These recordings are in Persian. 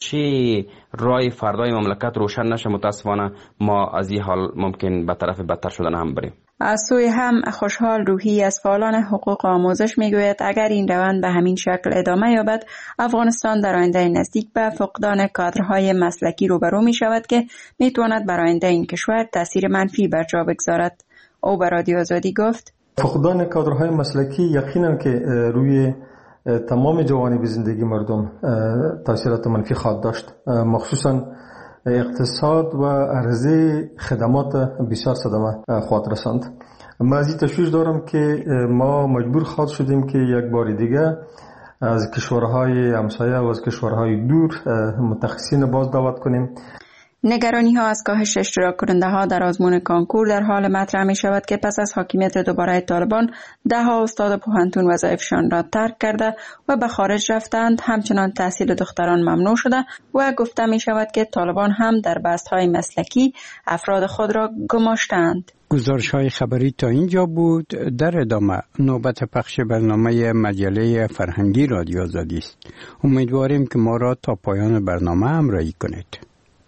چی رای فردای مملکت روشن نشه، متاسفانه ما از این حال ممکن به طرف بدتر شدن هم بریم. از سوی هم خوشحال روحی از فعالان حقوق آموزش میگوید اگر این روند به همین شکل ادامه یابد افغانستان در آینده نزدیک به فقدان کادرهای مسلکی روبرو می شود که می تواند بر آینده این کشور تاثیر منفی بر جا بگذارد. او به رادیو آزادی گفت فقدان کادرهای مسلکی یقینا که روی تمام جوانب زندگی مردم تاثیرات منفی خواهد داشت، مخصوصا اقتصاد و عرضه خدمات بسیار صدمه خواهد رساند. من از این تشویش دارم که ما مجبور خواهد شدیم که یک بار دیگه از کشورهای همسایه و از کشورهای دور متخصصین باز دعوت کنیم. نگرانی ها از کاهش اشتراک کننده ها در آزمون کانکور در حال مطرح می شود که پس از حاکمیت دوباره طالبان دهها استاد پوهنتون وظایفشان را ترک کرده و به خارج رفتند. همچنان تحصیل دختران ممنوع شده و گفته می شود که طالبان هم در بست‌های مسلکی افراد خود را گماشتند. گزارش های خبری تا اینجا بود. در ادامه نوبت پخش برنامه مجله فرهنگی رادیو آزادی است. امیدواریم که ما را تا پایان برنامه همراهی کنید.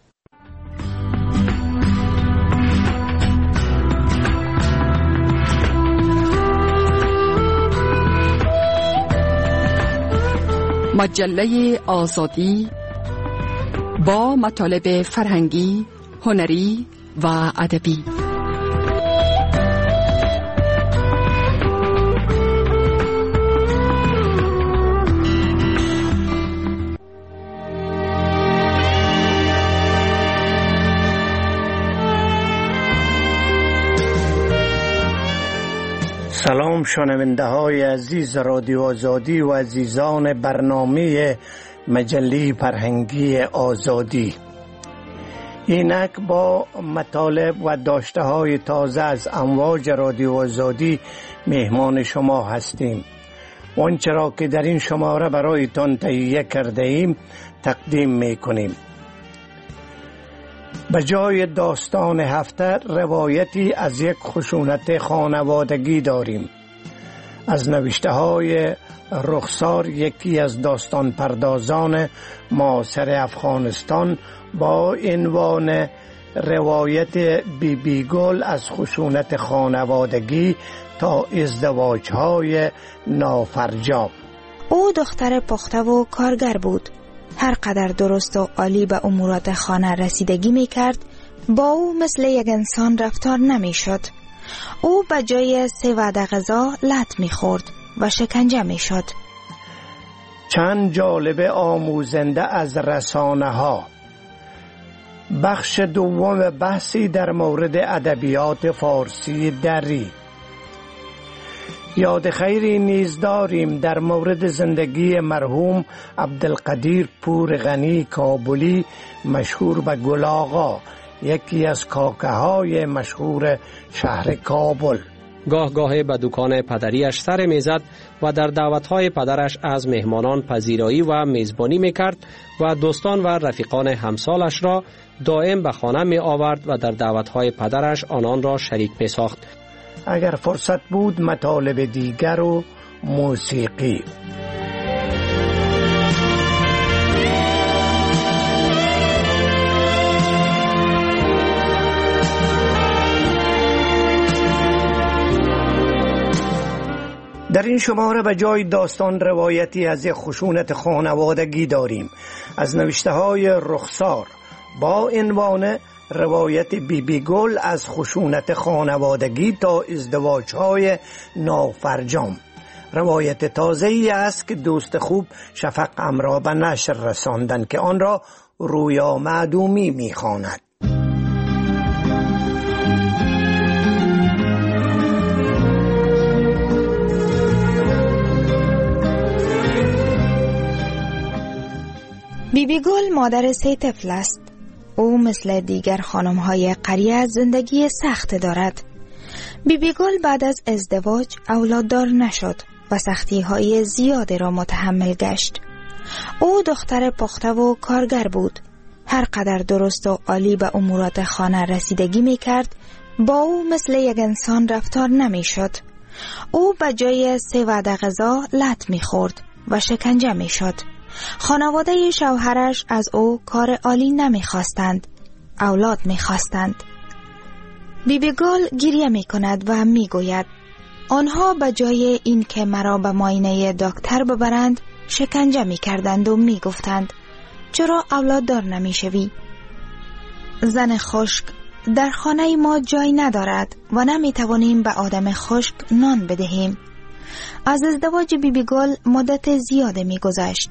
مجله آزادی با مطالب فرهنگی، هنری و ادبی. سلام شنونده های عزیز رادیو آزادی و عزیزان برنامه مجله فرهنگی آزادی. اینک با مطالب و داشته های تازه از امواج رادیو آزادی مهمان شما هستیم. آنچه را که در این شماره برایتان تهیه کرده ایم تقدیم می کنیم. به جای داستان هفته روایتی از یک خشونت خانوادگی داریم. از نوشته های رخسار، یکی از داستان پردازان معاصر افغانستان، با عنوان روایت بیبی گل از خشونت خانوادگی تا ازدواج های نافرجام. او دختر پخته و کارگر بود. هر قدر درست و عالی به امورات خانه رسیدگی می کرد، با او مثل یک انسان رفتار نمی شد. او به جای 3 وعده غذا لط می خورد و شکنجه می شد. چند جالب آموزنده از رسانه ها. بخش دوم بحثی در مورد ادبیات فارسی دری. یاد خیری نیز داریم در مورد زندگی مرحوم عبدالقدیر پورغنی کابلی، مشهور به گل آقا، یکی از کاکه های مشهور شهر کابل. گاه گاه به دکان پدریش سر میزد و در دعوتهای پدرش از مهمانان پذیرایی و میزبانی میکرد و دوستان و رفیقان همسالش را دائم به خانه می آورد و در دعوتهای پدرش آنان را شریک می ساخت. اگر فرصت بود مطالب دیگر و موسیقی. در این شماره به جای داستان روایتی از یک خشونت خانوادگی داریم از نوشته های رخسار با عنوان روایت بیبی گل از خشونت خانوادگی تا ازدواج های نافرجام. روایت تازه‌ای است که دوست خوب شفق امرا به نشر رساندند که آن را رویا معدومی می‌خواند. بیبی گل مادر 3 طفل است. او مثل دیگر خانم‌های قریه زندگی سخت دارد. بیبی گل بعد از ازدواج اولاددار نشد و سختی‌های زیادی را متحمل گشت. او دختر پخته و کارگر بود. هر قدر درست و عالی به امورات خانه رسیدگی می کرد، با او مثل یک انسان رفتار نمی شد. او به جای 3 وعده غذا لط می خورد و شکنجه می شد. خانواده شوهرش از او کار عالی نمیخواستند، اولاد میخواستند. بیبی گل گریه میکند و میگوید آنها به جای این که مرا به معاینه دکتر ببرند شکنجه میکردند و میگفتند چرا اولاددار نمیشوی؟ زن خشک در خانه ما جای ندارد و نمیتوانیم به آدم خشک نان بدهیم. از ازدواج بیبی گل مدت زیاده میگذشت.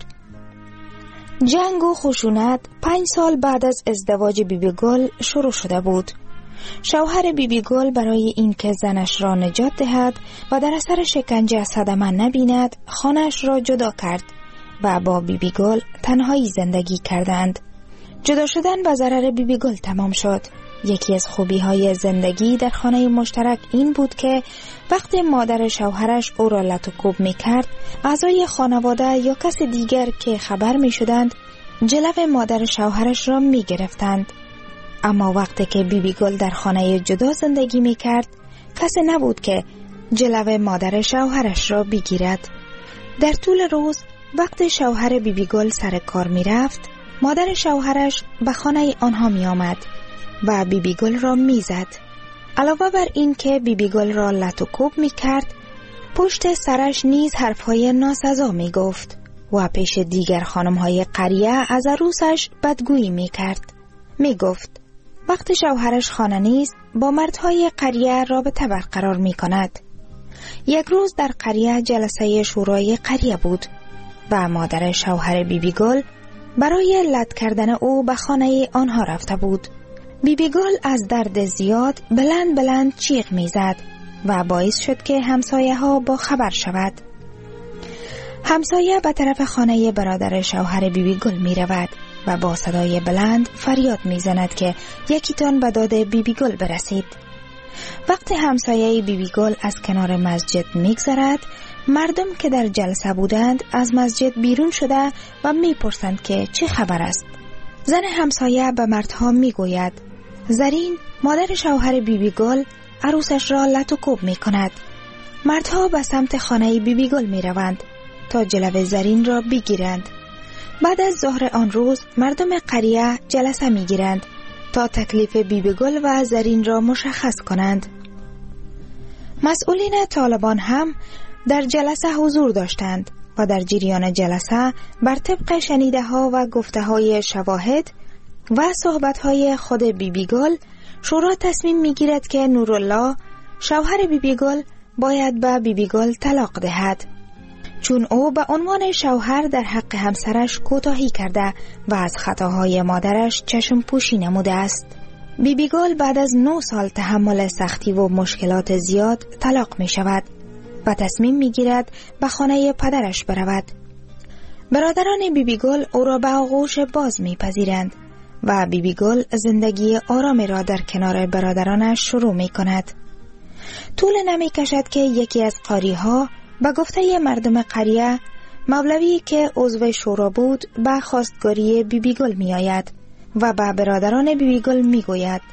جنگ و خشونت 5 سال بعد از ازدواج بیبی گل شروع شده بود. شوهر بیبی گل برای اینکه زنش را نجات دهد و در اثر شکنجه صدمه نبیند خانه‌اش را جدا کرد و با بیبی گل تنهایی زندگی کردند. جدا شدن به ضرر بیبی گل تمام شد. یکی از خوبی‌های زندگی در خانه مشترک این بود که وقتی مادر شوهرش او را لط و کوب می‌کرد، اعضای خانواده یا کس دیگر که خبر می‌شدند جلو مادر شوهرش را می‌گرفتند. اما وقتی که بیبی گل در خانه جدا زندگی می‌کرد، کسی نبود که جلو مادر شوهرش را بگیرد. در طول روز وقتی شوهر بیبی گل سر کار می‌رفت، مادر شوهرش به خانه آنها می‌آمد و بیبی گل را میزد. علاوه بر این که بیبی گل را لط و کوب میکرد، پشت سرش نیز حرفهای ناسزا میگفت و پیش دیگر خانمهای قریه از عروسش بدگویی میکرد. میگفت وقتی شوهرش خانه نیست با مردهای قریه رابطه برقرار میکند. یک روز در قریه جلسه شورای قریه بود و مادر شوهر بیبی گل برای لط کردن او به خانه آنها رفته بود. بیبی گل از درد زیاد بلند بلند چیغ میزد و باعث شد که همسایه ها با خبر شود. همسایه به طرف خانه برادر شوهر بیبی گل می رود و با صدای بلند فریاد می زند که یکی تان به داد بیبی گل برسید. وقتی همسایه بیبی گل از کنار مسجد می گذرد، مردم که در جلسه بودند از مسجد بیرون شده و می پرسند که چه خبر است. زن همسایه به مردها می گوید زرین مادر شوهر بیبی گل عروسش را لط و کوب می کند. مردها به سمت خانه بیبی گل می روند تا جلو زرین را بگیرند. بعد از ظهر آن روز مردم قریه جلسه می گیرند تا تکلیف بیبی گل و زرین را مشخص کنند. مسئولین طالبان هم در جلسه حضور داشتند و در جریان جلسه بر طبق شنیده ها و گفته های شواهد و صحبت های خود بیبی گل شورا تصمیم می گیرد که نورالله شوهر بیبی گل باید به بیبی گل طلاق دهد، چون او به عنوان شوهر در حق همسرش کوتاهی کرده و از خطاهای مادرش چشم پوشی نموده است. بیبی گل بعد از 9 سال تحمل سختی و مشکلات زیاد طلاق می شود و تصمیم می گیرد به خانه پدرش برود. برادران بیبی گل او را به آغوش باز می پذیرند و بیبی گل زندگی آرامی را در کنار برادرانش شروع می کند. طول نمی کشد که یکی از قاری‌ها به گفته مردم قریه مولوی که عضو شورا بود به خواستگاری بیبی گل می آید و به برادران بیبی گل می گوید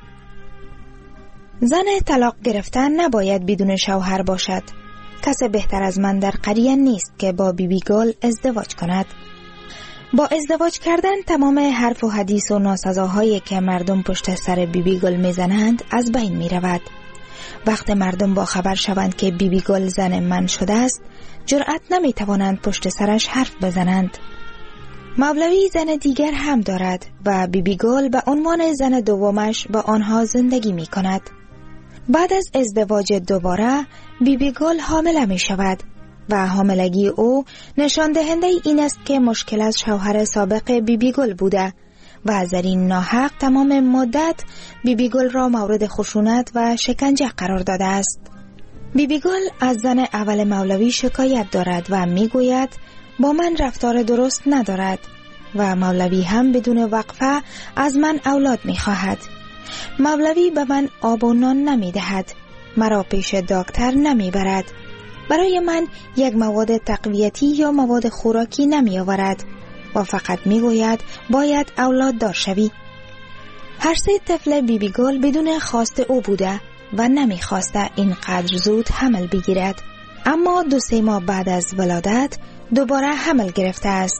زن طلاق گرفتن نباید بدون شوهر باشد. کس بهتر از من در قریه نیست که با بیبی گل ازدواج کند. با ازدواج کردن تمام حرف و حدیث و ناسزاهایی که مردم پشت سر بیبی گل میزنند از بین می رود. وقت مردم با خبر شوند که بیبی گل زن من شده است، جرأت نمی توانند پشت سرش حرف بزنند. مولوی زن دیگر هم دارد و بیبی گل به عنوان زن دومش با آنها زندگی می کند. بعد از ازدواج دوباره بیبی گل حامله می شود و حاملگی او نشان دهنده این است که مشکل از شوهر سابق بیبی گل بوده و زرین ناحق تمام مدت بیبی گل را مورد خشونت و شکنجه قرار داده است. بیبی گل از زن اول مولوی شکایت دارد و می گوید با من رفتار درست ندارد و مولوی هم بدون وقفه از من اولاد می خواهد. مولوی به من آب و نان نمی دهد، مرا پیش دکتر نمی برد، برای من یک مواد تقویتی یا مواد خوراکی نمی آورد و فقط می گوید باید اولاد دار شوی. هر 3 طفل بیبی گل بدون خواست او بوده و نمی خواسته اینقدر زود حمل بگیرد، اما 2-3 ماه بعد از ولادت دوباره حمل گرفته است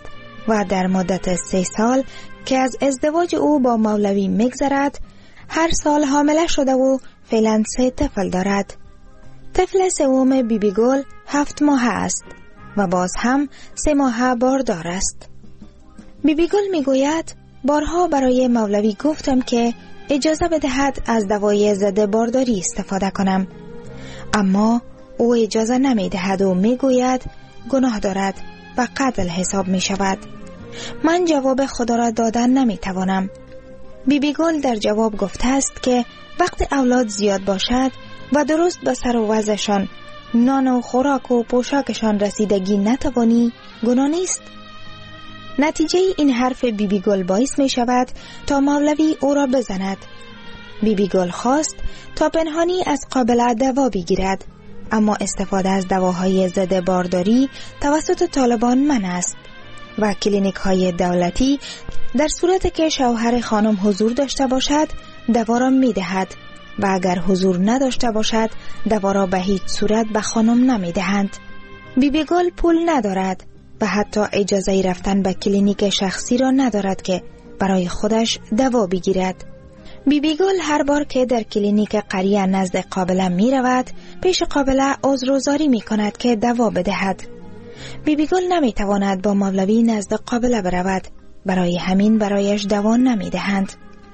و در مدت 3 سال که از ازدواج او با مولوی میگذرد هر سال حامله شده و فعلا 3 طفل دارد. طفل سوم بیبی گل 7 ماه است و باز هم 3 ماه باردار است. بیبی گل میگوید بارها برای مولوی گفتم که اجازه بدهد از دوای ضد بارداری استفاده کنم، اما او اجازه نمی دهد و می گوید گناه دارد و قتل حساب می شود. من جواب خدا را دادن نمی توانم. بیبی گل در جواب گفته است که وقت اولاد زیاد باشد و درست به سر و وضعشان نان و خوراک و پوشاکشان رسیدگی نتوانی گناه نیست. نتیجه این حرف بیبی گل باعث می شود تا مولوی او را بزند. بیبی گل خواست تا پنهانی از قابله دوا بگیرد، اما استفاده از دواهای ضد بارداری توسط طالبان منع است و کلینیک های دولتی در صورت که شوهر خانم حضور داشته باشد دوا را می دهد و اگر حضور نداشته باشد دوا را به هیچ صورت به خانم نمی دهند. بیبی گل پول ندارد و حتی اجازه رفتن به کلینیک شخصی را ندارد که برای خودش دوا بگیرد. بیبی گل هر بار که در کلینیک قریه نزد قابله می رود پیش قابله عذرگزاری می کند که دوا بدهد. بیبی گل نمی تواند با مولوی نزد قابله برود، برای همین برایش دوا نمی دهند.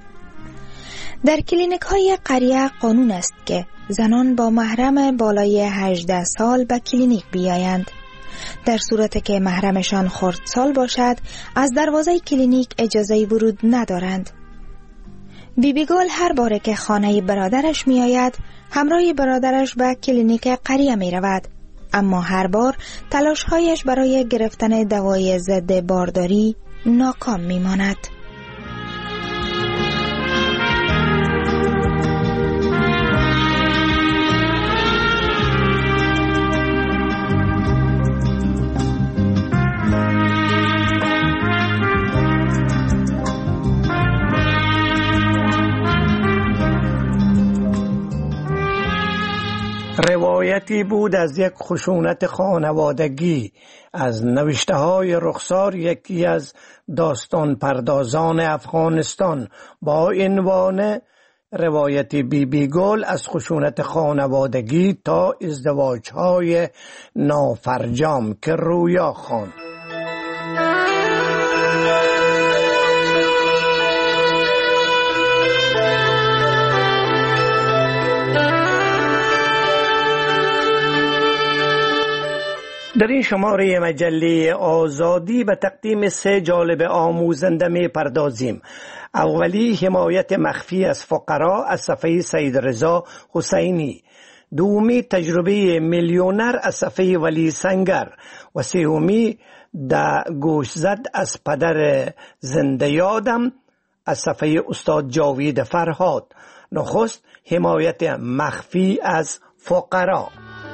در کلینیک های قریه قانون است که زنان با محرم بالای 18 سال به کلینیک بیایند. در صورت که محرمشان خردسال باشد از دروازه کلینیک اجازه ورود ندارند. بیبی گل هر باره که خانه برادرش می آید همراه برادرش به کلینیک قریه می رود، اما هر بار تلاش‌هایش برای گرفتن دوای ضد بارداری ناکام می ماند. روایتی بود از یک خشونت خانوادگی از نوشته های رخسار، یکی از داستان پردازان افغانستان، با عنوان روایت بیبی گل از خشونت خانوادگی تا ازدواج های نافرجام که رویا خواند. در این شماره مجله آزادی به تقدیم 3 جالب آموزنده می پردازیم. اولی حمایت مخفی از فقرا از صفحه سید رضا حسینی، دومی تجربه میلیونر از صفحه ولی سنگر و سومی ده گوشزد از پدر زنده یادم از صفحه استاد جاوید فرهاد. نخست حمایت مخفی از فقرا.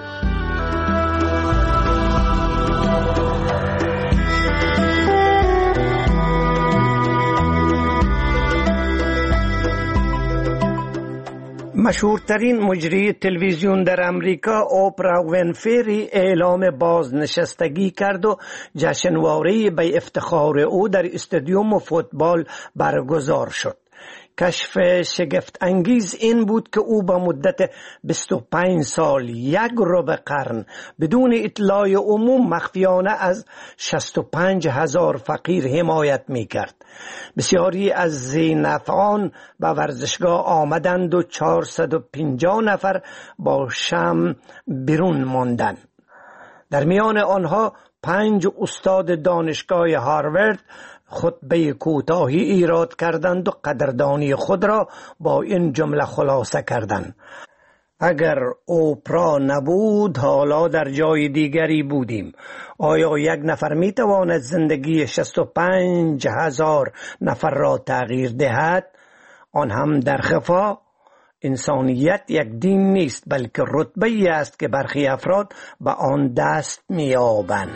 مشهورترین مجری تلویزیون در امریکا اوپرا وینفری اعلام بازنشستگی کرد و جشنواره به افتخار او در استادیوم فوتبال برگزار شد. کشف شگفت انگیز این بود که او با مدت 25 سال 1 ربع قرن بدون اطلاع عموم مخفیانه از 65,000 فقیر حمایت می کرد. بسیاری از ذی‌نفعان به ورزشگاه آمدند و 450 نفر با شم بیرون ماندند. در میان آنها 5 استاد دانشگاه هاروارد خطبه کوتاهی ایراد کردند و قدردانی خود را با این جمله خلاصه کردند: اگر اوپرا نبود حالا در جای دیگری بودیم. آیا یک نفر می تواند زندگی 65,000 نفر را تغییر دهد؟ آن هم در خفا؟ انسانیت یک دین نیست بلکه رتبه‌ای است که برخی افراد به آن دست می یابند.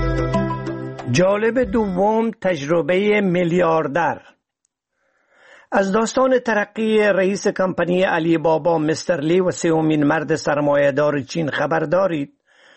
جالب دوم تجربه میلیاردر. از داستان ترقی رئیس کمپانی علی بابا مستر لی و سومین مرد سرمایه‌دار چین خبر دارید؟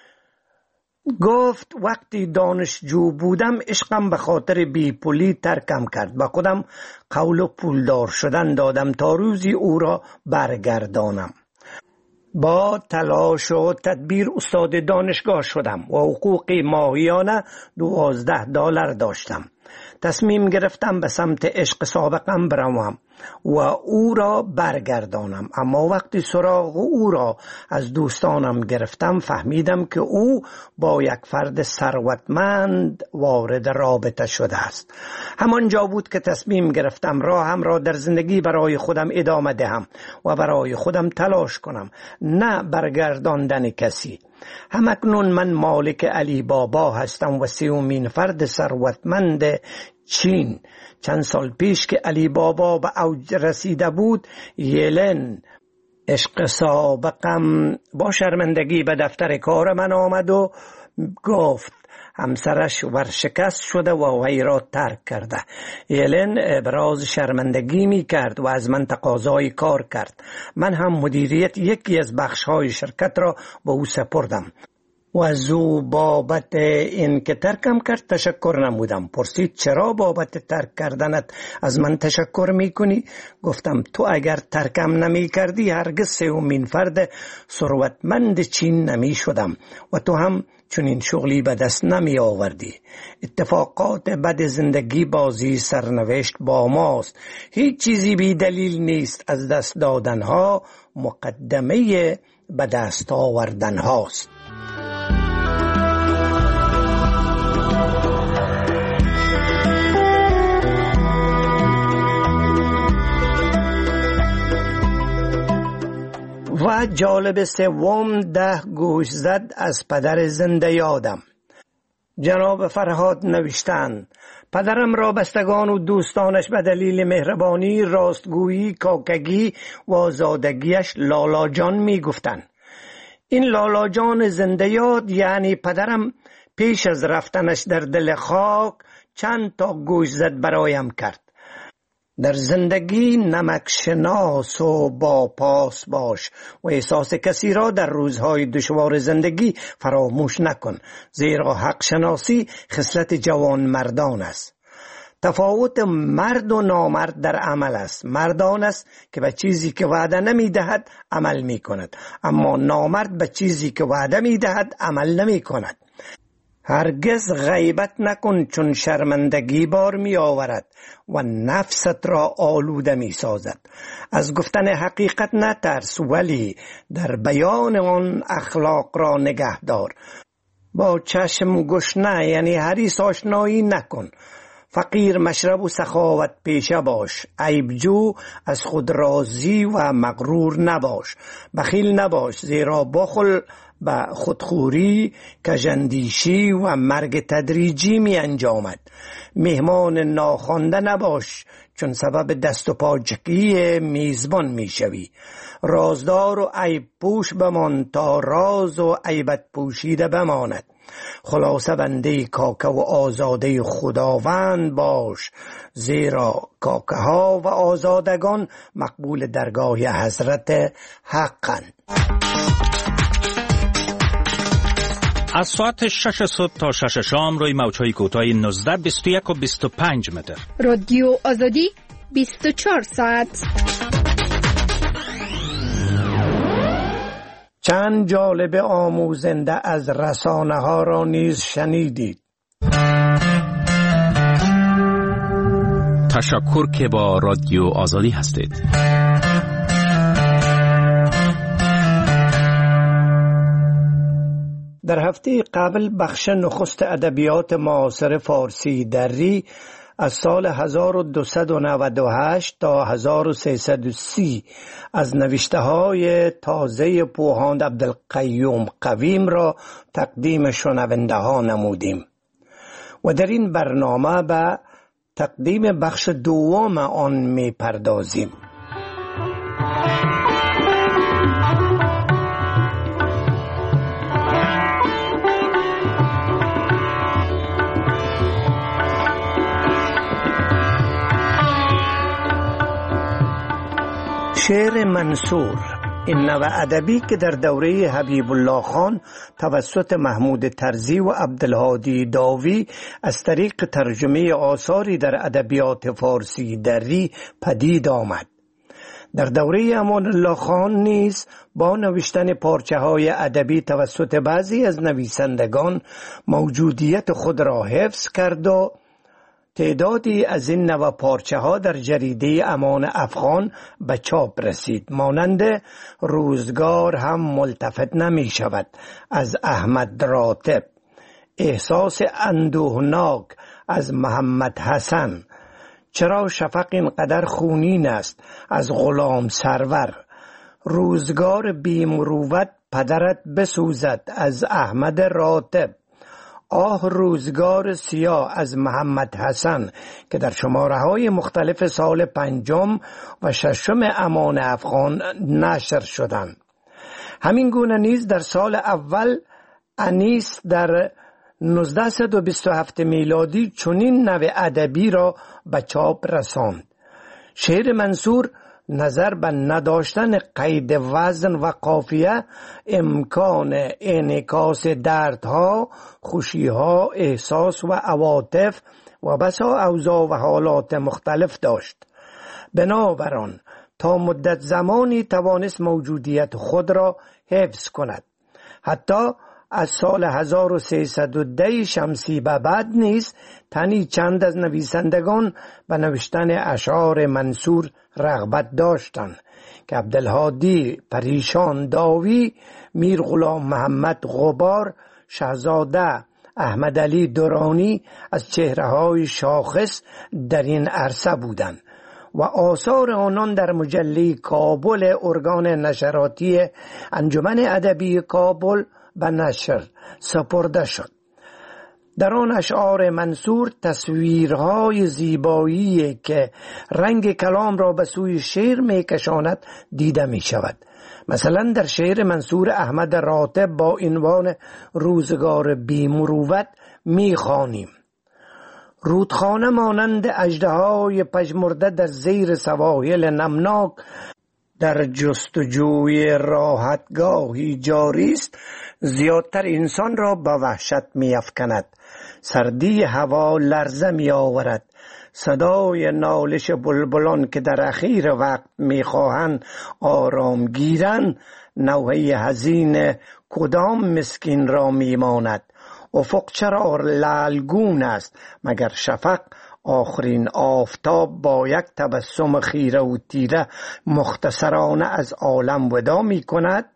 گفت وقتی دانشجو بودم عشقم به خاطر بی پولی ترکم کرد و خودم قول و پولدار شدن دادم تا روزی او را برگردانم. با تلاش و تدبیر استاد دانشگاه شدم و حقوق ماهیانه $12 داشتم. تصمیم گرفتم به سمت عشق سابقم بروم و او را برگردانم، اما وقتی سراغ او را از دوستانم گرفتم فهمیدم که او با یک فرد ثروتمند وارد رابطه شده است. همانجا بود که تصمیم گرفتم راهم را در زندگی برای خودم ادامه دهم و برای خودم تلاش کنم، نه برگرداندن کسی. همکنون من مالک علی بابا هستم و سومین فرد ثروتمند چین. چند سال پیش که علی بابا به اوج رسیده بود، یلن عشق سابقم با شرمندگی به دفتر کار من آمد و گفت همسرش ورشکست شده و وی را ترک کرده. یلن ابراز شرمندگی می کرد و از من تقاضای کار کرد. من هم مدیریت یکی از بخش‌های شرکت را به او سپردم و از او بابت این که ترکم کرد تشکر نمودم. پرسید چرا بابت ترک کردنت از من تشکر می کنی؟ گفتم تو اگر ترکم نمی کردی هرگز سومین فرد ثروتمند چین نمی شدم و تو هم چون این شغلی به دست نمی آوردی. اتفاقات بد زندگی بازی سرنوشت با ماست. هیچ چیزی بی دلیل نیست. از دست دادن ها مقدمه به دست آوردن هاست. و جالب سوم 10 گوش زد از پدر زنده یادم. جناب فرهاد نوشتند پدرم را بستگان و دوستانش به دلیل مهربانی، راستگویی، کاکگی و آزادگیش لالا جان می گفتند. این لالا جان زنده یاد یعنی پدرم پیش از رفتنش در دل خاک چند تا گوش زد برایم کرد. در زندگی نمک شناس و با پاس باش و احساس کسی را در روزهای دشوار زندگی فراموش نکن، زیرا حق شناسی خصلت جوان مردان است. تفاوت مرد و نامرد در عمل است. مردان است که به چیزی که وعده نمی دهد عمل می کند، اما نامرد به چیزی که وعده می دهد عمل نمی کند. هرگز غیبت نکن چون شرمندگی بار می آورد و نفست را آلوده می سازد. از گفتن حقیقت نترس ولی در بیان آن اخلاق را نگه دار. با چشم گشنه یعنی حریص آشنایی نکن. فقیر مشرب و سخاوت پیشه باش. عیبجو، از خود راضی و مغرور نباش. بخیل نباش، زیرا بخل به خودخوری، کژاندیشی و مرگ تدریجی می انجامد. مهمان ناخوانده نباش چون سبب دست و پاچگی میزبان می شوی. رازدار و عیب پوش بمان تا راز و عیبت پوشیده بماند. خلاصه بنده کاکه و آزاده خداوند باش، زیرا کاکه ها و آزادگان مقبول درگاه حضرت حقند. از ساعت 6 صبح تا 6 شام روی موج‌های کوتاه 19، 21 و 25 متر. رادیو آزادی 24 ساعت. چند جالب آموزنده از رسانه ها را نیز شنیدید. تشکر که با رادیو آزادی هستید. در هفته قبل بخش نخست ادبیات معاصر فارسی دری از سال 1298 تا 1330 از نوشته‌های تازه پوهاند عبدالقیوم قویم را تقدیم شنونده ها نمودیم و در این برنامه به تقدیم بخش دوم آن می پردازیم. شعر منصور، این نوع ادبی که در دوره حبیب الله خان توسط محمود طرزی و عبدالهادی داوی از طریق ترجمه آثاری در ادبیات فارسی دری پدید آمد. در دوره امان الله خان نیز با نوشتن پارچه های ادبی توسط بعضی از نویسندگان موجودیت خود را حفظ کرد و تعدادی از این نوع پارچه ها در جریده امان افغان به چاپ رسید. مانند روزگار هم ملتفت نمی شود از احمد راتب، احساس اندوهناک از محمد حسن، چرا شفق اینقدر خونین است از غلام سرور، روزگار بیمروت پدرت بسوزد از احمد راتب، آه روزگار سیاه از محمد حسن که در شماره های مختلف سال 5 و 6 امان افغان نشر شدند. همین گونه نیز در سال اول انیس در 1927 میلادی چنین نوع ادبی را به چاپ رساند. شعر منصور نظر به نداشتن قید وزن و قافیه امکان انعکاس دردها، خوشیها، احساس و عواطف و بسا اوضاع و حالات مختلف داشت. بنابراین تا مدت زمانی توانست موجودیت خود را حفظ کند. حتی از سال 1310 شمسی به بعد نیز تنی چند از نویسندگان به نوشتن اشعار منصور رغبت داشتند که عبدالهادی پریشان داوی، میر غلام محمد غبار، شهزاده احمد علی درانی از چهره‌های شاخص در این عرصه بودند و آثار آنان در مجله کابل ارگان نشراتی انجمن ادبی کابل به نشر سپرده شد. در آن اشعار منصور تصویرهای زیبایی که رنگ کلام را به سوی شعر میکشاند دیده می شود. مثلا در شعر منصور احمد راتب با عنوان روزگار بیمروت می خوانیم: رودخانه مانند اژدهای پژمرده در زیر سواحل نمناک در جستجوی راحتگاهی جاری است، زیادتر انسان را به وحشت می افکند. سردی هوا لرزه می آورد. صدای نالش بلبلان که در اخیر وقت می خواهند آرام گیرند، نوحه حزین کدام مسکین را می ماند. افق چرا لعلگون است مگر شفق آخرین آفتاب با یک تبسم خیره و تیره مختصرانه از عالم وداع می کند.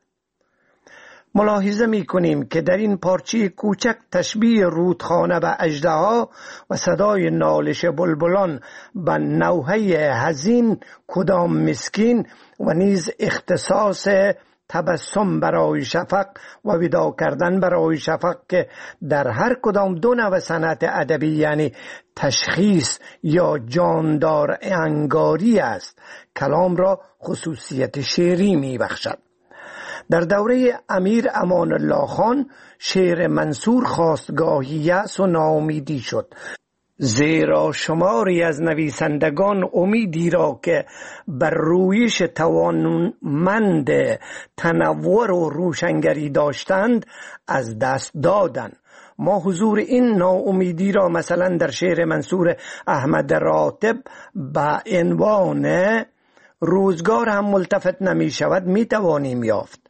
ملاحظه می کنیم که در این پارچه کوچک تشبیه رودخانه به اژدها و صدای نالش بلبلان به نوحه حزین کدام مسکین و نیز اختصاص تبسم برای شفق و وداع کردن برای شفق که در هر کدام دو نوع صنعت ادبی یعنی تشخیص یا جاندار انگاری است، کلام را خصوصیت شعری می بخشد. در دوره امیر امان الله خان شعر منصور خواستگاهی یأس و ناامیدی شد، زیرا شماری از نویسندگان امیدی را که بر رویش توانمند تنوع و روشنگری داشتند از دست دادند. ما حضور این ناامیدی را مثلا در شعر منصور احمد راتب به عنوان روزگار هم ملتفت نمی شود می توانیم یافت.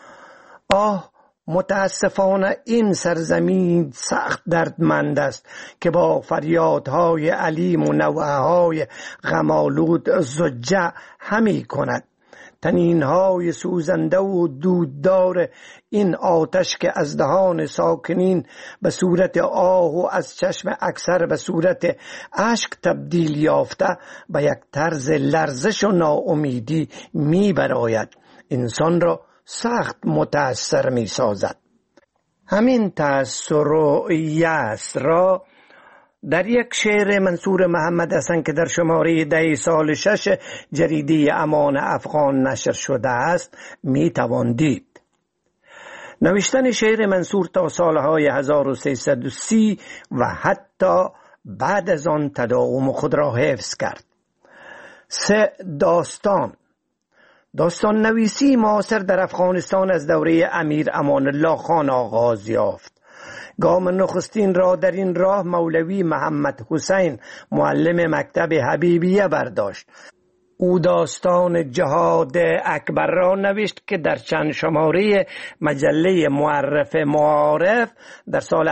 متاسفانه این سرزمین سخت دردمند است که با فریادهای علیم و نوحه‌های غم‌آلود زجه همی کند. تنینهای سوزنده و دوددار این آتش که از دهان ساکنین به صورت آه و از چشم اکثر به صورت اشک تبدیل یافته به یک طرز لرزش و ناامیدی می براید، انسان را سخت متأثر می سازد. همین تأثر و یأس را در یک شعر منصور محمد حسن که در شماره 10 سال 6 جریده امان افغان نشر شده است می توان دید. نوشتن شعر منصور تا سالهای 1330 و حتی بعد از آن تداوم خود را حفظ کرد. 3 داستان، داستان نویسی معاصر در افغانستان از دوره امیر امان الله خان آغاز یافت. گام نخستین را در این راه مولوی محمد حسین معلم مکتب حبیبیه برداشت. او داستان جهاد اکبر را نوشت که در چند شماره مجله معرف معارف در سال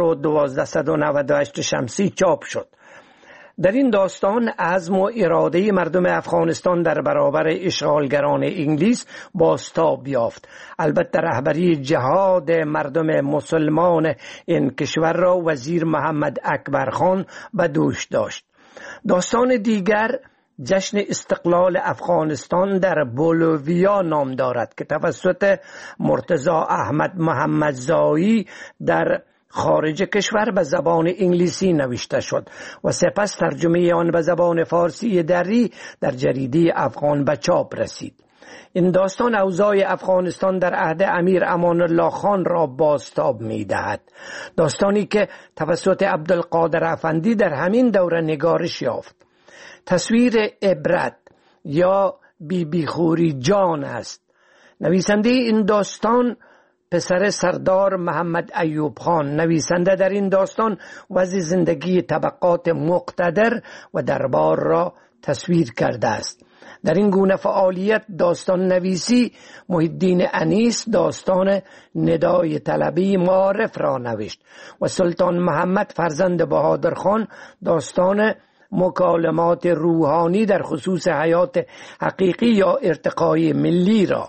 1298 شمسی چاپ شد. در این داستان عزم و اراده مردم افغانستان در برابر اشغالگران انگلیس بازتاب یافت. البته رهبری جهاد مردم مسلمان این کشور را وزیر محمد اکبر خان به دوش داشت. داستان دیگر جشن استقلال افغانستان در بولویا نام دارد که توسط مرتضی احمد محمدزایی در خارج کشور به زبان انگلیسی نوشته شد و سپس ترجمه آن به زبان فارسی دری در جریده افغان به چاپ رسید. این داستان اوضاع افغانستان در عهد امیر امان الله خان را بازتاب می دهد. داستانی که توسط عبدالقادر افندی در همین دوره نگارش یافت. تصویر عبرت یا بی خوری جان است. نویسنده این داستان پسر سردار محمد ایوب خان. نویسنده در این داستان وضع زندگی طبقات مقتدر و دربار را تصویر کرده است. در این گونه فعالیت داستان نویسی محیدین انیس داستان ندای طلبی معارف را نوشت و سلطان محمد فرزند بهادر خان داستان مکالمات روحانی در خصوص حیات حقیقی یا ارتقای ملی را.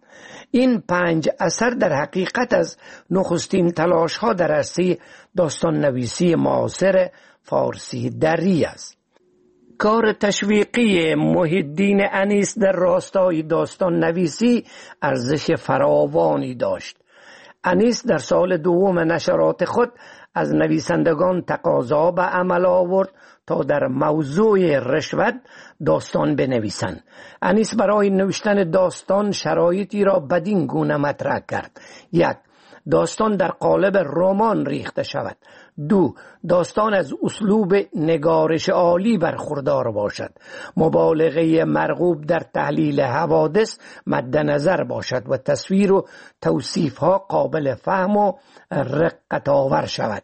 این 5 اثر در حقیقت از نخستین تلاش ها در عرصه داستان نویسی معاصر فارسی دری است. کار تشویقی محیدین انیس در راستای داستان نویسی ارزش فراوانی داشت. انیس در سال دوم نشرات خود از نویسندگان تقاضا به عمل آورد تا در موضوع رشوت داستان بنویسند. انیس برای نوشتن داستان شرایطی را بدین گونه مطرح کرد: 1. داستان در قالب رمان ریخته شود. 2. داستان از اسلوب نگارش عالی برخوردار باشد. مبالغه مرغوب در تحلیل حوادث مد نظر باشد و تصویر و توصیف ها قابل فهم و رقت آور شود.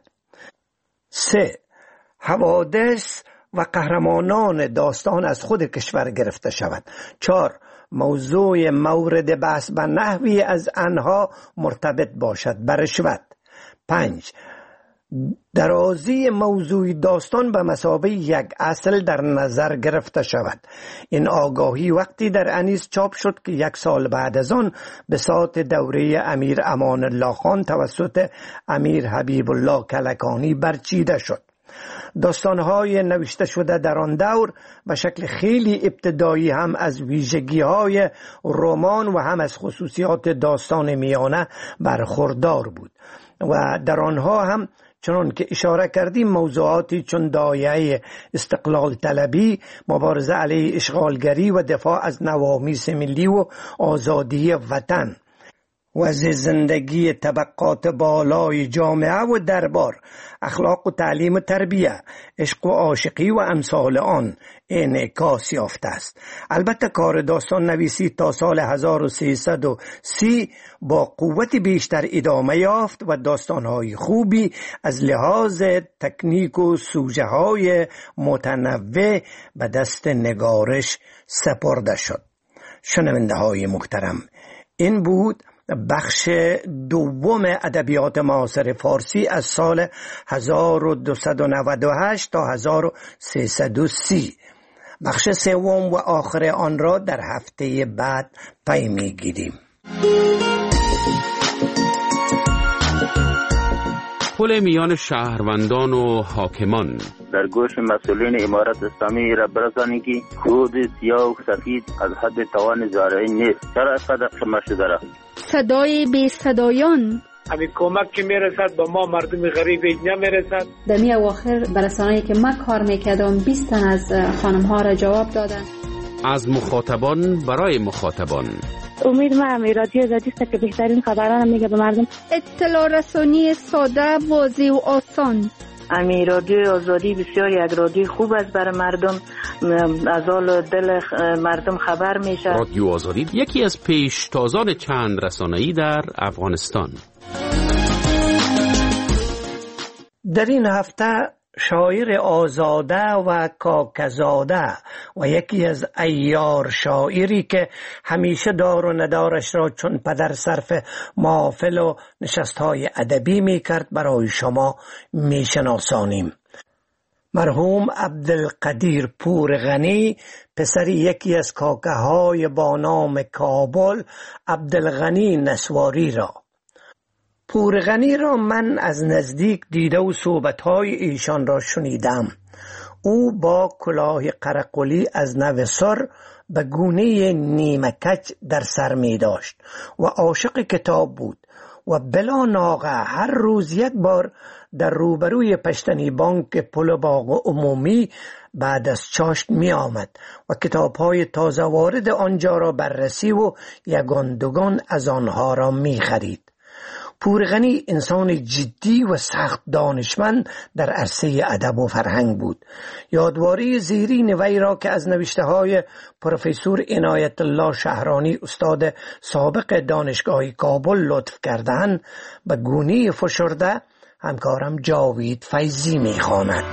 3. حوادث و قهرمانان داستان از خود کشور گرفته شود. 4. موضوع مورد بحث به نحوی از آنها مرتبط باشد به رشوت. 5. درازی موضوع داستان به مثابه یک اصل در نظر گرفته شود. این آگاهی وقتی در انیس چاپ شد که 1 سال بعد از آن بساط دوره امیر امان الله خان توسط امیر حبیب الله کلکانی برچیده شد. داستان‌های نوشته شده در آن دور به شکل خیلی ابتدایی هم از ویژگی‌های رمان و هم از خصوصیات داستان میانه برخوردار بود و در آنها هم چنان که اشاره کردیم موضوعاتی چون دایره استقلال طلبی، مبارزه علیه اشغالگری و دفاع از نوامیس ملی و آزادی وطن، وضع زندگی طبقات بالای جامعه و دربار، اخلاق و تعلیم و تربیه، عشق و عاشقی و امثال آن انعکاس یافته است. البته کار داستان نویسی تا سال 1330 با قوت بیشتر ادامه یافت و داستانهای خوبی از لحاظ تکنیک و سوژه های متنوع به دست نگارش سپرده شد. شنونده های محترم، این بود بخش دوم ادبیات معاصر فارسی از سال 1298 تا 1330. بخش سوم و آخر آن را در هفته بعد پی می‌گیریم. پل میان شهروندان و حاکمان در گوش مسئولین امارت اسلامی را برسانید که خود سیاه و سفید از حد توان زارعین نیست. چرا اینقدر خمه شده را؟ صدای بی صدایان، همین کمک که میرسد به ما مردم غریب نمیرسد. در می اواخر برسانه‌ای که من کار میکردم 20 تن از خانم ها را جواب دادن. از مخاطبان برای مخاطبان. امید من رادیو آزادی است که بهترین خبران میگه به مردم. اطلاع رسانی ساده، واضح و آسان. امی رادیو آزادی بسیار یک رادیو خوب است برای مردم، از حال دل مردم خبر میشه. رادیو آزادی یکی از پیشتازان چند رسانه‌ای در افغانستان. در این هفته شاعر آزاده و کاکزاده و یکی از عیار شاعری که همیشه دار و ندارش را چون پدر صرف محافل و نشستهای ادبی می کرد برای شما می شناسانیم. مرحوم عبدالقدیر پورغنی، پسری یکی از کاکه های با نام کابل عبدالغنی نسواری را. پورغنی را من از نزدیک دیده و صحبت‌های ایشان را شنیدم. او با کلاه قرقلی از نو سر به گونه نیمه کج در سر می داشت و عاشق کتاب بود و بلا ناغه هر روز یک بار در روبروی پشتنی بانک پل باغ عمومی بعد از چاشت می آمد و کتاب‌های تازه وارد آنجا را بررسی و یگان دوگان از آنها را می خرید. پورغنی انسان جدی و سخت دانشمند در عرصه ادب و فرهنگ بود. یادواری زیرین وی را که از نوشته های پروفسور عنایت الله شهرانی استاد سابق دانشگاه کابل لطف کردند به گونه فشرده همکارم جاوید فیضی می‌خواند.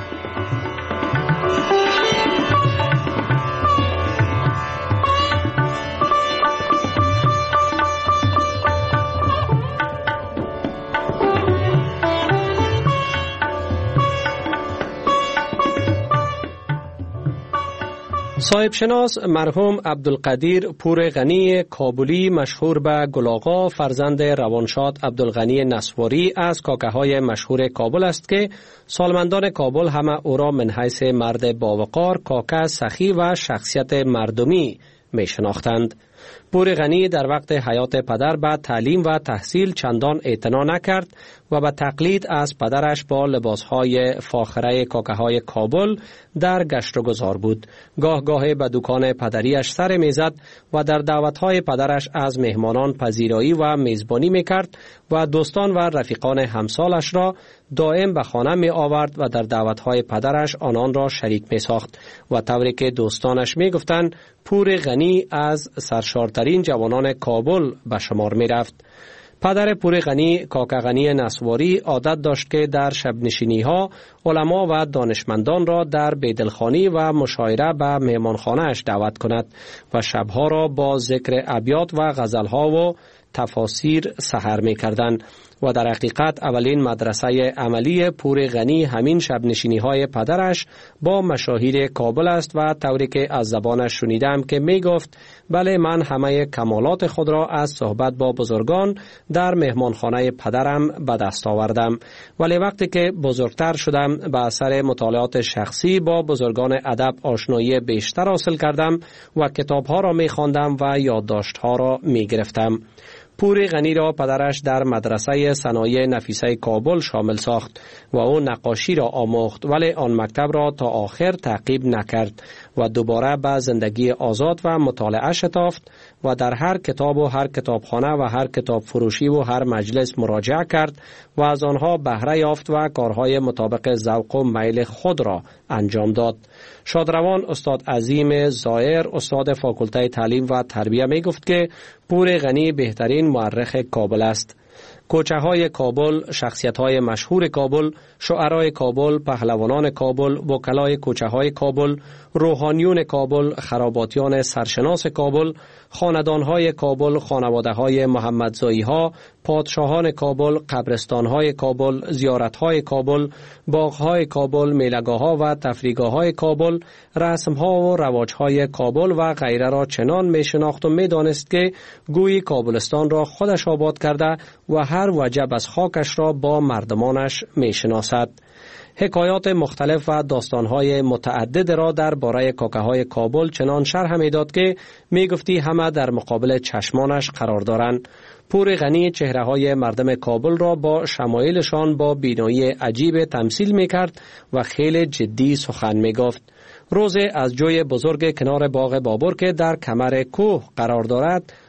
صاحب شناس مرحوم عبدالقدیر پورغنی کابلی مشهور به گلاغا فرزند روانشاد عبدالغنی نسواری از کاکه های مشهور کابل است که سالمندان کابل همه او را من حیث مرد باوقار، کاکه سخی و شخصیت مردمی می شناختند. پورغنی در وقت حیات پدر به تعلیم و تحصیل چندان اعتنا نکرد و به تقلید از پدرش با لباسهای فاخره کاکه‌های کابل در گشت و گذار بود. گاه گاه به دکان پدریش سر میزد و در دعوتهای پدرش از مهمانان پذیرایی و میزبانی میکرد و دوستان و رفیقان همسالش را دائم به خانه می آورد و در دعوتهای پدرش آنان را شریک می ساخت و طوری که دوستانش می گفتند پورغنی از سرشارترین جوانان کابل به شمار می رفت. پدر پورغنی کاکه غنی نسواری عادت داشت که در شب نشینی ها علما و دانشمندان را در بیدلخانی و مشاعره به مهمانخانه اش دعوت کند و شبها را با ذکر ابیات و غزلها و تفاسیر سحر می کردند و در حقیقت اولین مدرسه عملی پورغنی همین شب نشینی های پدرش با مشاهیر کابل است و طوری که از زبانش شنیدم که می گفت بله من همه کمالات خود را از صحبت با بزرگان در مهمانخانه پدرم به دست آوردم، ولی وقتی که بزرگتر شدم به اثر مطالعات شخصی با بزرگان ادب آشنایی بیشتر حاصل کردم و کتابها را می خواندم و یادداشتها را می گرفتم. پورغنی را پدرش در مدرسه صنایع نفیسه کابل شامل ساخت و او نقاشی را آموخت، ولی آن مکتب را تا آخر تعقیب نکرد و دوباره به زندگی آزاد و مطالعه شتافت و در هر کتاب و هر کتابخانه و هر کتاب فروشی و هر مجلس مراجعه کرد و از آنها بهره یافت و کارهای مطابق ذوق و میل خود را انجام داد. شادروان استاد عظیم زائر استاد فاکولته تعلیم و تربیه می گفت که پورغنی بهترین مورخ کابل است. کوچه های کابل، شخصیت های مشهور کابل، شعرای کابل، پهلوانان کابل، وکلای کوچه های کابل، روحانیون کابل، خراباتیان سرشناس کابل، خاندان های کابل، خانواده های محمدزایی ها، پادشاهان کابل، قبرستان های کابل، زیارت های کابل، باغ های کابل، میلگاه ها و تفریحگاه های کابل، رسم ها و رواج های کابل و غیره را چنان می شناخت و می دانست که گویی کابلستان را خودش آباد کرده و هر وجب از خاکش را با مردمانش می شناسد. حکایات مختلف و داستانهای متعدد را در باره کاکه های کابل چنان شرح می داد که می گفتی همه در مقابل چشمانش قرار دارند. پورغنی چهره های مردم کابل را با شمایلشان با بینایی عجیب تمثیل می کرد و خیلی جدی سخن می گفت. روز از جوی بزرگ کنار باغ بابر که در کمر کوه قرار دارد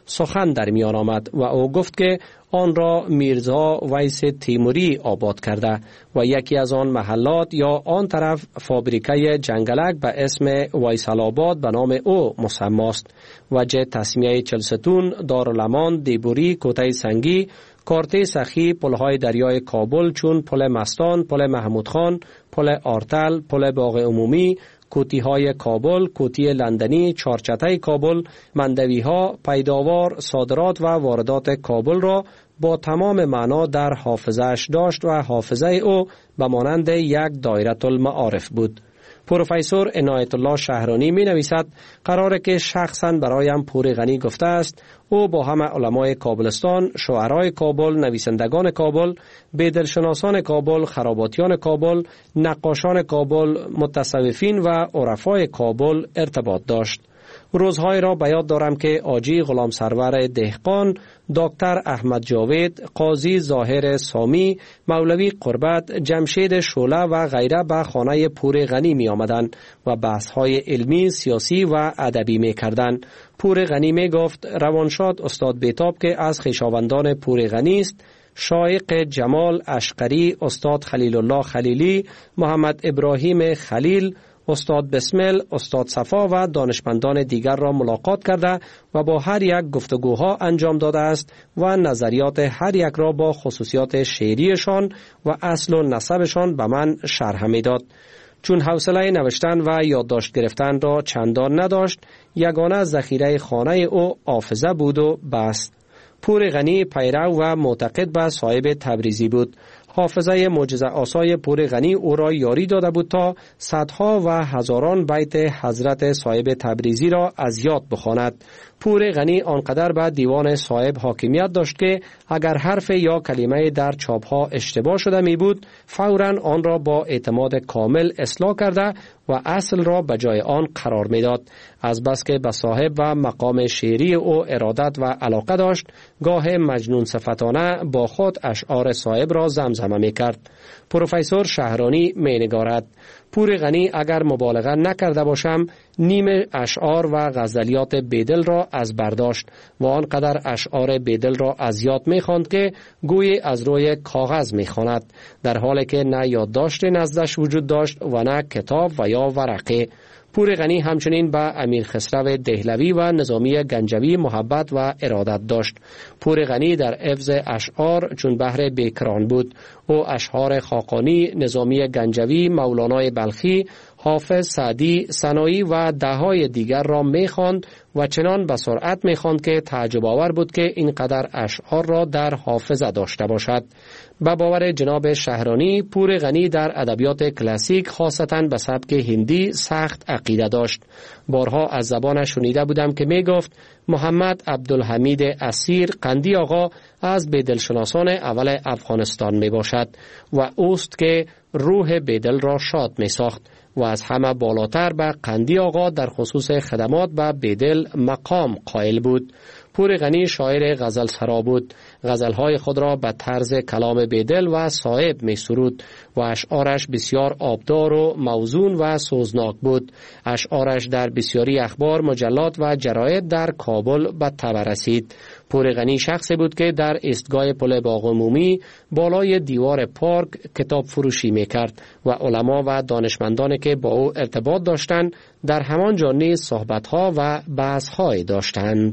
سخن در میان آمد و او گفت که آن را میرزا ویس تیموری آباد کرده و یکی از آن محلات یا آن طرف فابریکه جنگلک به اسم ویسل آباد به نام او مسماست. وجه تسمیه چلستون، دارالمان، دیبوری، کوته سنگی، کارته سخی، پلهای دریای کابل چون پل مستان، پل محمود خان، پل آرتل، پل باغ عمومی، کوتی های کابل، کوتی لندنی، چارچته کابل، مندوی ها، پیداوار، صادرات و واردات کابل را با تمام معنا در حافظه‌اش داشت و حافظه او به مانند یک دایره المعارف بود. پروفسور عنایت الله شهرانی می نویسد قراره که شخصا برایم پور غنی گفته است او با همه علمای کابلستان، شاعرای کابل، نویسندگان کابل، بیدلشناسان کابل، خراباتیان کابل، نقاشان کابل، متصوفین و عرفای کابل ارتباط داشت. روزهای را به یاد دارم که آجی غلام سرور دهقان، دکتر احمد جاوید، قاضی ظاهر سامی، مولوی قربت، جمشید شعله و غیره به خانه پور غنی می آمدند و بحث‌های علمی، سیاسی و ادبی می کردند. پور غنی می گفت روانشاد استاد بیتاب که از خویشاوندان پور غنی است، شایق جمال اشقری، استاد خلیل الله خلیلی، محمد ابراهیم خلیل، استاد بسمل، استاد صفا و دانشمندان دیگر را ملاقات کرده و با هر یک گفتگوها انجام داده است و نظریات هر یک را با خصوصیات شعریشان و اصل و نسبشان به من شرح می‌داد. چون حوصله نوشتن و یادداشت گرفتن را چندان نداشت، یگانه ذخیره خانه او حافظه بود و بس. پور غنی پیرو و معتقد به صاحب تبریزی بود. حافظه معجزه آسای پور غنی او را یاری داده بود تا صدها و هزاران بیت حضرت صاحب تبریزی را از یاد بخواند. پور غنی آنقدر به دیوان صاحب حاکمیت داشت که اگر حرف یا کلمه در چاپها اشتباه شده می بود فوراً آن را با اعتماد کامل اصلاح کرده و اصل را به جای آن قرار می داد. از بس که به صاحب و مقام شعری او ارادت و علاقه داشت، گاه مجنون صفتانه با خود اشعار صاحب را زمزمه می کرد. پروفسور شهرانی می نگارد پور غنی اگر مبالغه نکرده باشم نیم اشعار و غزلیات بیدل را از برداشت و آنقدر اشعار بیدل را از یاد می خواند که گویی از روی کاغذ می خواند، در حالی که نه یادداشت نزدش وجود داشت و نه کتاب و یا ورقه. پور غنی همچنین به امیر خسرو دهلوی و نظامی گنجوی محبت و ارادت داشت. پور غنی در حفظ اشعار چون بحر بیکران بود. او اشعار خاقانی، نظامی گنجوی، مولانای بلخی، حافظ سعدی، سنایی و دههای دیگر را می‌خواند و چنان به سرعت می‌خواند که تعجب آور بود که اینقدر اشعار را در حافظه داشته باشد. به باور جناب شهرانی، پور غنی در ادبیات کلاسیک خاصتاً به سبک هندی سخت عقیده داشت. بارها از زبانش شنیده بودم که میگفت محمد عبدالحمید اسیر قندی آقا از بیدلشناسان اول افغانستان می باشد و اوست که روح بیدل را شاد می ساخت و از همه بالاتر به قندی آقا در خصوص خدمات به بیدل مقام قائل بود. پور غنی شاعر غزل سرا بود. غزلهای خود را به طرز کلام بیدل و صاحب می سرود و اشعارش بسیار آبدار و موزون و سوزناک بود. اشعارش در بسیاری اخبار، مجلات و جراید در کابل به تبع رسید. پور غنی شخصی بود که در ایستگاه پل باغ عمومی بالای دیوار پارک کتاب فروشی می کرد و علما و دانشمندانی که با او ارتباط داشتند در همان جا نیز صحبت‌ها و بحث‌های داشتند.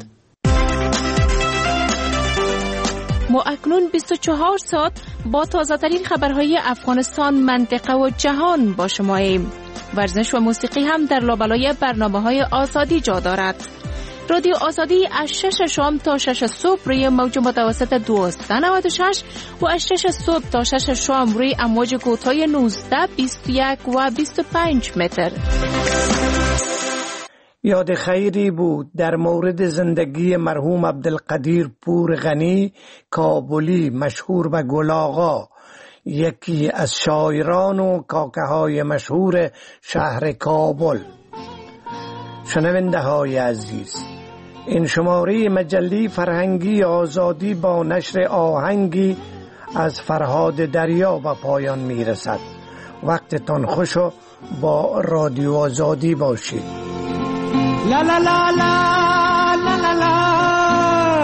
ما اکنون 24 ساعت با تازه‌ترین خبرهای افغانستان، منطقه و جهان با شماییم. ورزش و موسیقی هم در لابلای برنامه‌های آزادی جا دارد. رادیو آزادی از 6 شام تا 6 صبح روی موج متوسط 1296 و از 6 صبح تا 6 شام روی امواج کوتاه 19، 21 و 25 متر. یاد خیری بود در مورد زندگی مرحوم عبدالقدیر پور غنی کابلی مشهور به گل آقا، یکی از شاعران و کاکه های مشهور شهر کابل. شنونده های عزیز، این شماره مجله فرهنگی آزادی با نشر آهنگی از فرهاد دریا به پایان می رسد. وقتتان خوش و با رادیو آزادی باشید. La la la la la la la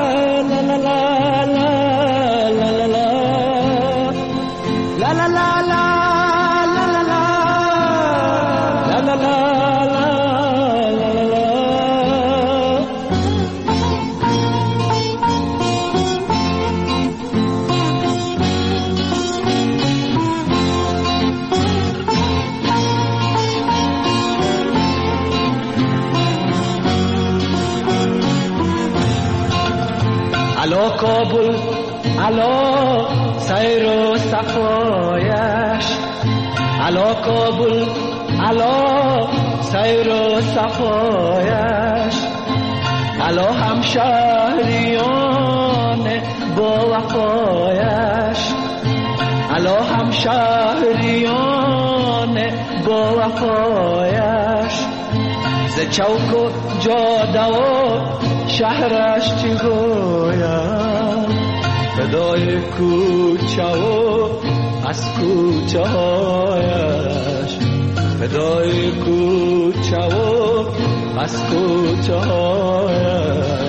علا کابل علا سیر و صفایش، علا کابل علا سیر و صفایش، علا همشهریان با وفایش، علا همشهریان با وفایش، ز چوک و جاده و شهرش چی گویم، فدای کوچه و از کوچه هایش، فدای کوچه و از کوچه هایش.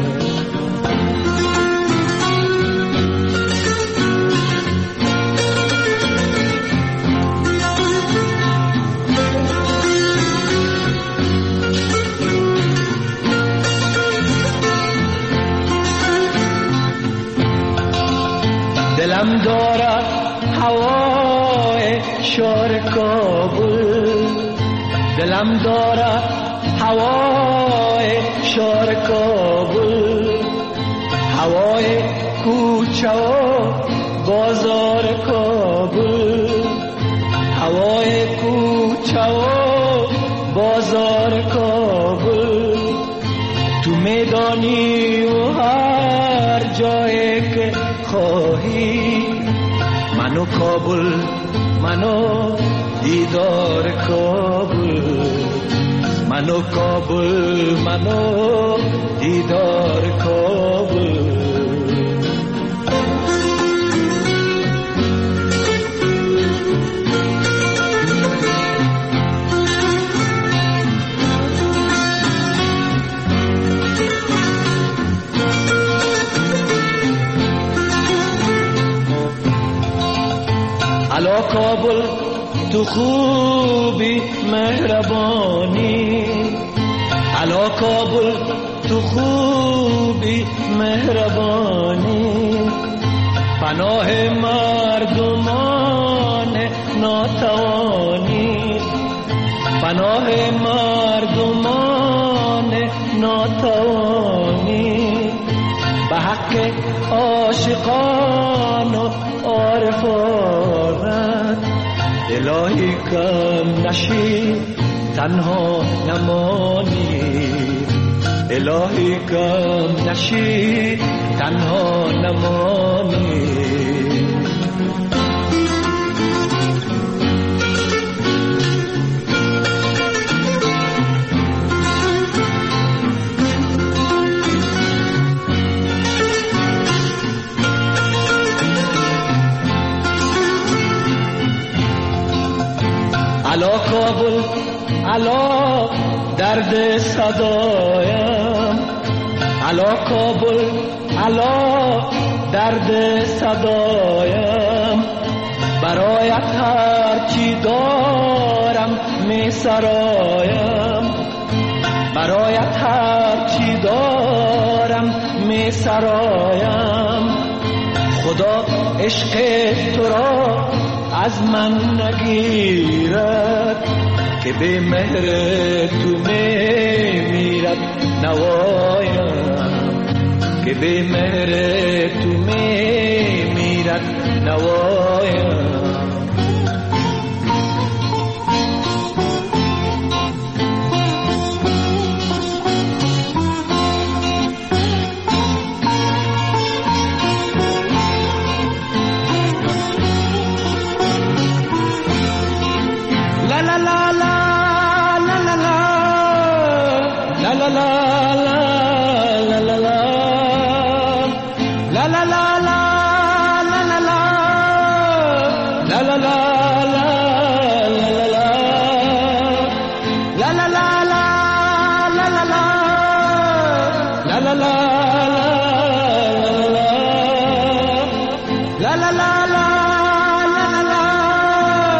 دلم دارد هوای شهر کابل، دلم دارد هوای شهر کابل، هوای کوچه و بازار کابل، هوای کوچه و بازار کابل، تو میدانی و هر جایی که خواهی، منو کابل منو دیدار کابل، منو کابل منو دیدار کابل. علا کابل تو خوبی مهربانی، علا کابل تو خوبی مهربانی، پناه مردمان ناتوانی، پناه مردمان ناتوانی، به حق عاشقان و عارفانت الهی کم نشی تنها نمانی، الهی کم نشی تنها نمانی. علا کابل علا درد صدایم، علا کابل علا درد صدایم، برایت هرچی دارم می سرایم، برایت هرچی دارم می سرایم، خدا عشق تو را از من نگیرد که به مهر تو میرد نوایم، که به مهر تو میرد نوایم.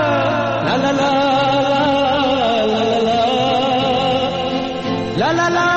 La la la